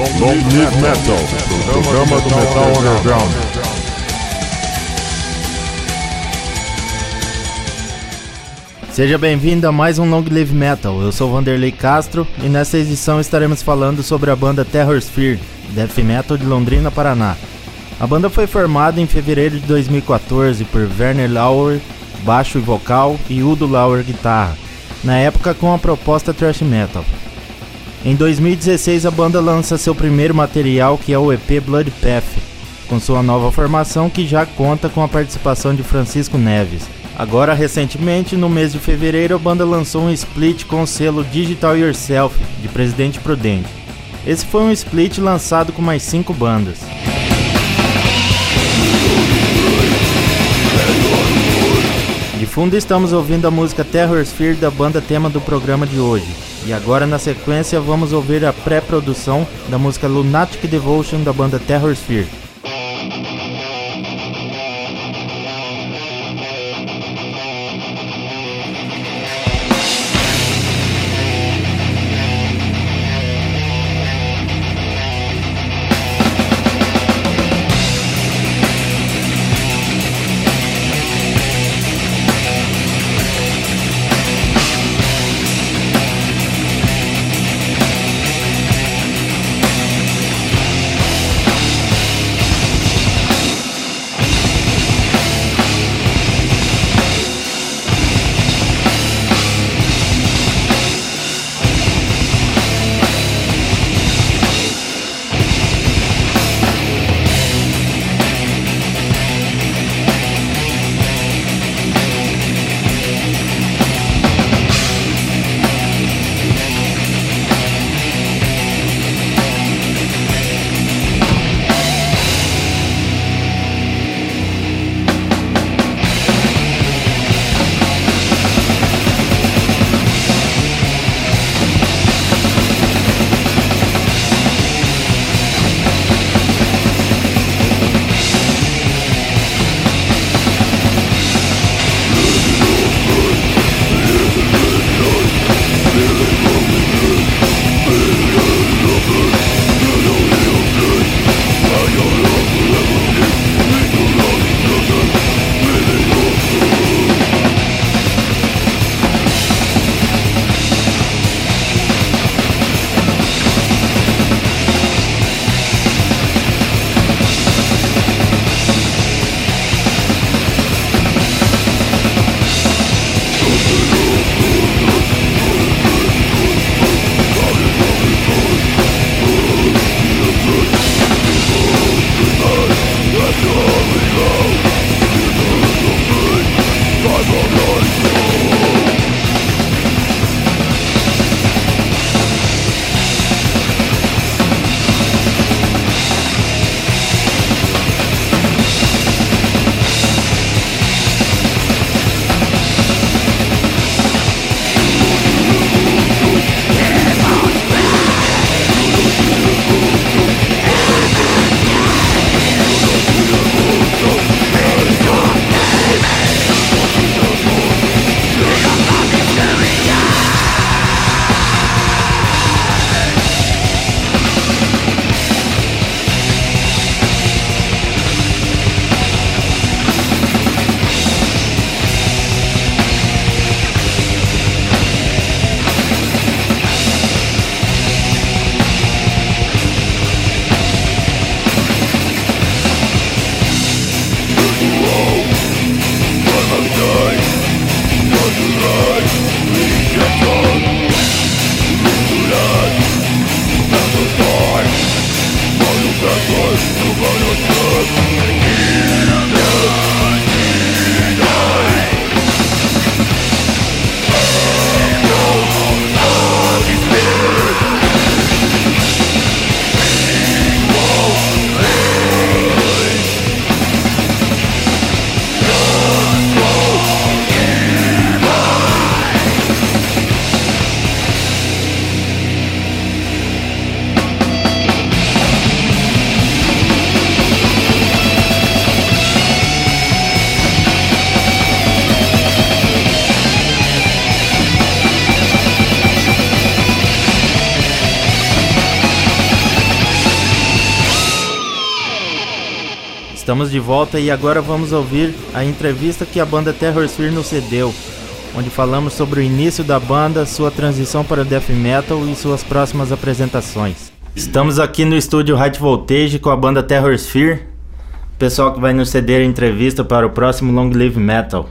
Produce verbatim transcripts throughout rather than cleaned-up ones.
Long Live Metal, programa do Metal Underground. Seja bem-vindo a mais um Long Live Metal. Eu sou o Vanderlei Castro e nessa edição estaremos falando sobre a banda Terrorsphere, Death Metal de Londrina, Paraná. A banda foi formada em fevereiro de dois mil e quatorze por Werner Lauer, baixo e vocal, e Udo Lauer, guitarra, na época com a proposta thrash metal. Em dois mil e dezesseis a banda lança seu primeiro material, que é o E P Bloodpath, com sua nova formação que já conta com a participação de Francisco Neves. Agora, recentemente, no mês de fevereiro, a banda lançou um split com o selo Digital Yourself, de Presidente Prudente. Esse foi um split lançado com mais cinco bandas. De fundo estamos ouvindo a música Terrorsphere da banda tema do programa de hoje. E agora na sequência vamos ouvir a pré-produção da música Lunatic Devotion da banda Terrorsphere. estamos de volta e agora vamos ouvir a entrevista que a banda Terror Sphere nos cedeu, onde falamos sobre o início da banda, sua transição para o death metal e suas próximas apresentações. Estamos aqui no estúdio High Voltage com a banda Terror Sphere, pessoal que vai nos ceder a entrevista para o próximo Long Live Metal.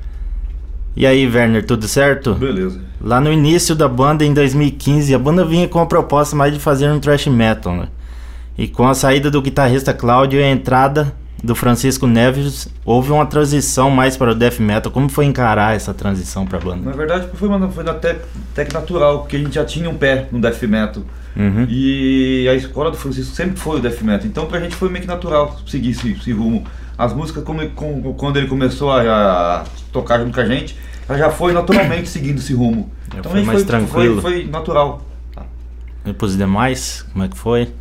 E aí, Werner, tudo certo? Beleza. Lá no início da banda, em dois mil e quinze, a banda vinha com a proposta mais de fazer um thrash metal, né? E com a saída do guitarrista Cláudio e a entrada do Francisco Neves, houve uma transição mais para o death metal. Como foi encarar essa transição para a banda? Na verdade, foi, uma, foi até, até que natural, porque a gente já tinha um pé no death metal. Uhum. E a escola do Francisco sempre foi o death metal. Então, pra gente foi meio que natural seguir esse, esse rumo. As músicas, como, com, quando ele começou a, a tocar junto com a gente, ela já foi naturalmente seguindo esse rumo. Já então, foi a gente mais foi, tranquilo. Foi, foi natural. E pros demais, como é que foi?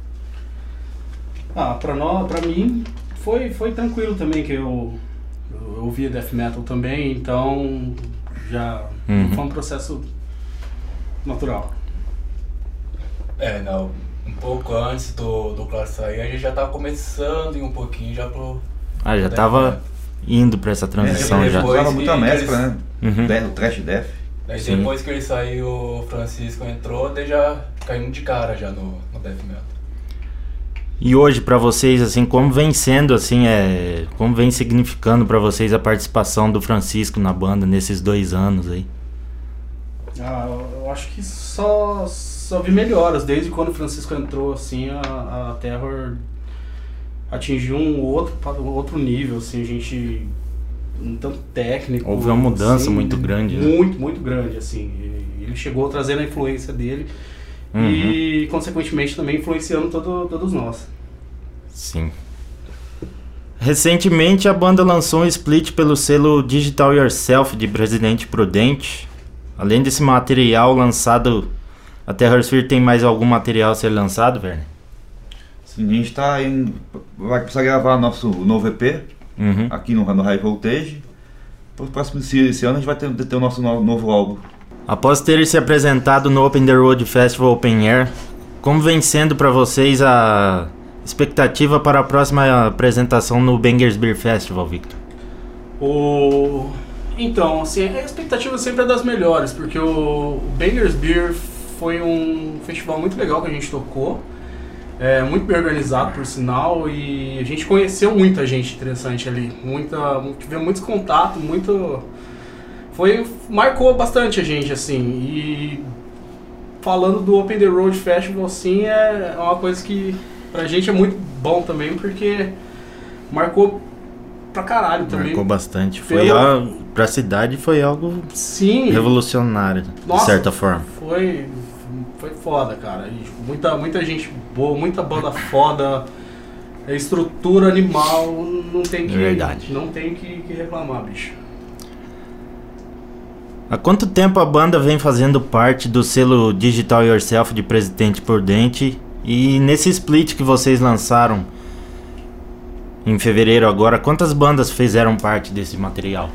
Ah, pra, nós, pra mim foi, foi tranquilo também, que eu, eu ouvia death metal também, então já uhum. foi um processo natural. É, não, um pouco antes do, do Cláudio sair, a gente já tava começando e um pouquinho já pro... Ah, já tava indo pra essa transição é, já. Usava muita mescla, né? Uhum. Death, o trash death. Daí Sim. depois que ele saiu, o Francisco entrou, daí já caímos de cara já no, no death metal. E hoje pra vocês, assim, como vem sendo, assim, é, como vem significando pra vocês a participação do Francisco na banda nesses dois anos aí? Ah, eu acho que só, só vi melhoras, desde quando o Francisco entrou, assim, a, a Terror atingiu um outro, um outro nível, assim, a gente, um tanto técnico. Houve uma mudança assim, muito grande, né? Muito, muito grande, assim, ele chegou a trazer a influência dele. Uhum. E, consequentemente, também influenciando todo, todos nós. Sim. Recentemente, a banda lançou um split pelo selo Digital Yourself de Presidente Prudente. Além desse material lançado, a Terror Sphere tem mais algum material a ser lançado, Werner? Sim, a gente tá em, vai precisar gravar nosso novo E P uhum. aqui no, no High Voltage. Para o próximo esse ano a gente vai ter, ter o nosso novo, novo álbum. Após ter se apresentado no Open the Road Festival Open Air, como vem sendo para vocês a expectativa para a próxima apresentação no Bangers Beer Festival, Victor? O... Então, assim, a expectativa sempre é das melhores, porque o Bangers Beer foi um festival muito legal que a gente tocou, é, muito bem organizado, por sinal, e a gente conheceu muita gente interessante ali, muita, tivemos muitos contatos, muito... Foi, marcou bastante a gente, assim, e falando do Open the Road Festival, assim, é uma coisa que pra gente é muito bom também, porque marcou pra caralho também. Marcou bastante, foi pelo... a, pra cidade foi algo Sim. revolucionário, Nossa, de certa forma. Foi, foi foda, cara, e muita, muita gente boa, muita banda foda, estrutura animal, não tem que, Verdade. Não tem que, que reclamar, bicho. Há quanto tempo a banda vem fazendo parte do selo Digital Yourself de Presidente Prudente? E nesse split que vocês lançaram em fevereiro agora, quantas bandas fizeram parte desse material?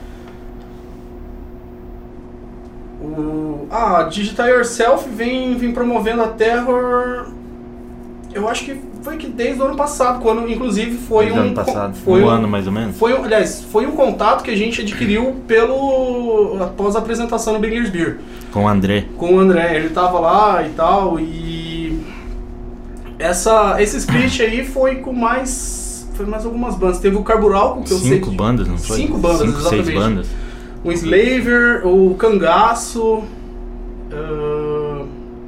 O, ah, Digital Yourself vem, vem promovendo a Terror, eu acho que foi que desde o ano passado, quando inclusive foi desde um... ano passado, foi um, um ano mais ou menos? Foi, aliás, foi um contato que a gente adquiriu pelo, após a apresentação no Bangers Beer. Com o André. Com o André, ele tava lá e tal, e essa, esse split aí foi com mais, foi mais algumas bandas. Teve o Carburalco, que eu sei... Cinco bandas, não foi? Cinco bandas, Cinco, exatamente. seis bandas. O Slaver, o Cangaço... Uh,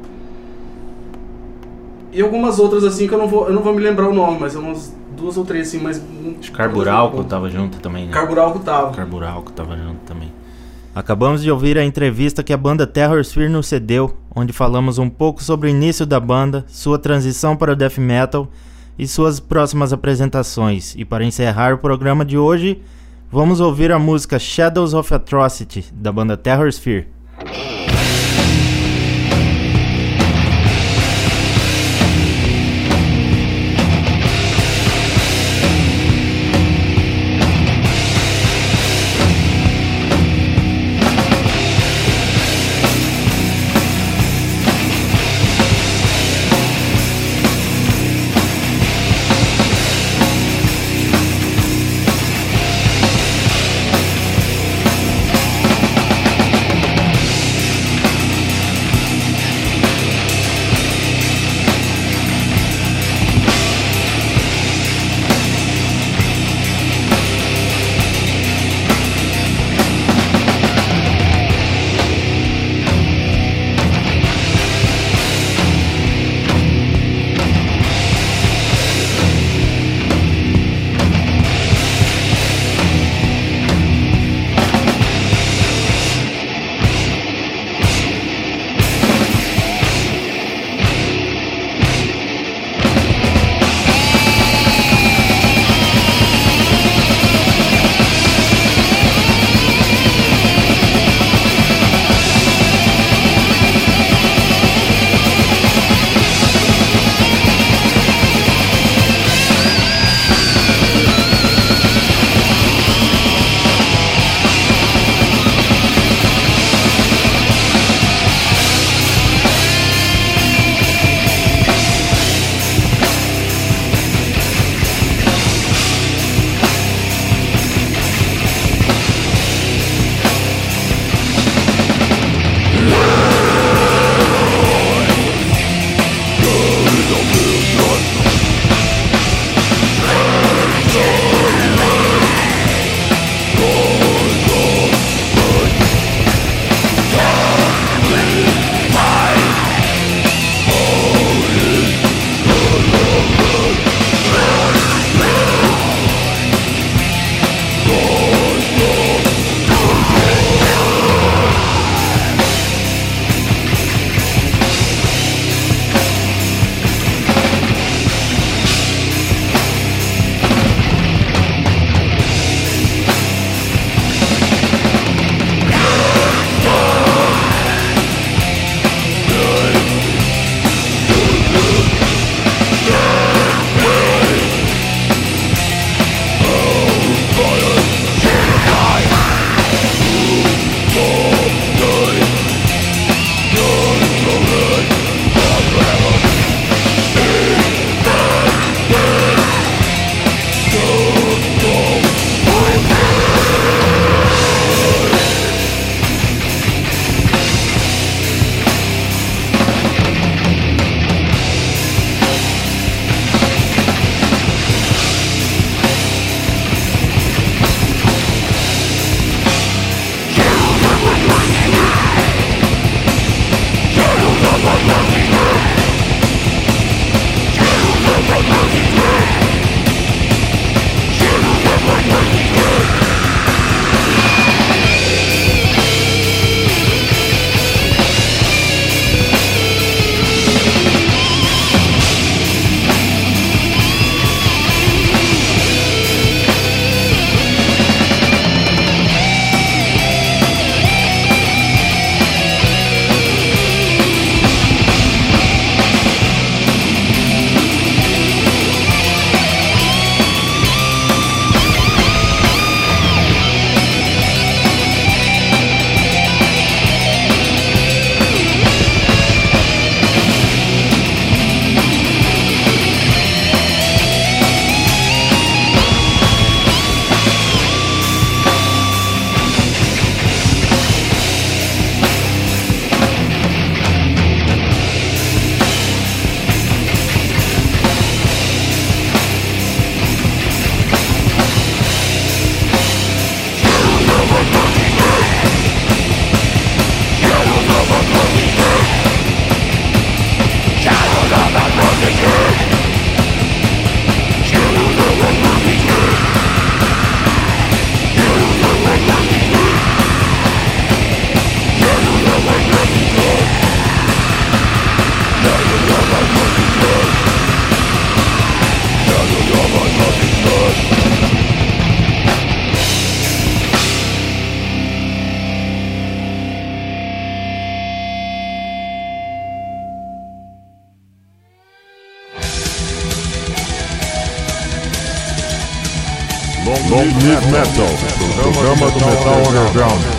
e algumas outras assim que eu não vou, eu não vou me lembrar o nome, mas umas duas ou três assim, mas... Acho que Carburalco tava junto também, né? Carburalco tava. Carburalco tava junto também. Acabamos de ouvir a entrevista que a banda Terror Sphere nos cedeu, onde falamos um pouco sobre o início da banda, sua transição para o death metal e suas próximas apresentações. E para encerrar o programa de hoje, vamos ouvir a música Shadows of Atrocity, da banda Terror Sphere. Long Live Metal, programa do metal underground.